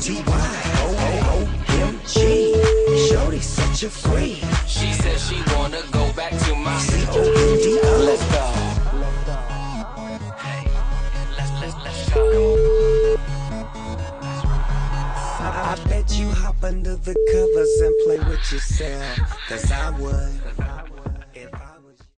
C-O-N-D-Y-O-O-M-G. Shorty's such a freak. She said she wanna go back to my C-O-N-D-O. Let's go. Hey, let's go. I bet you hop under the covers and play with yourself, 'cause I would.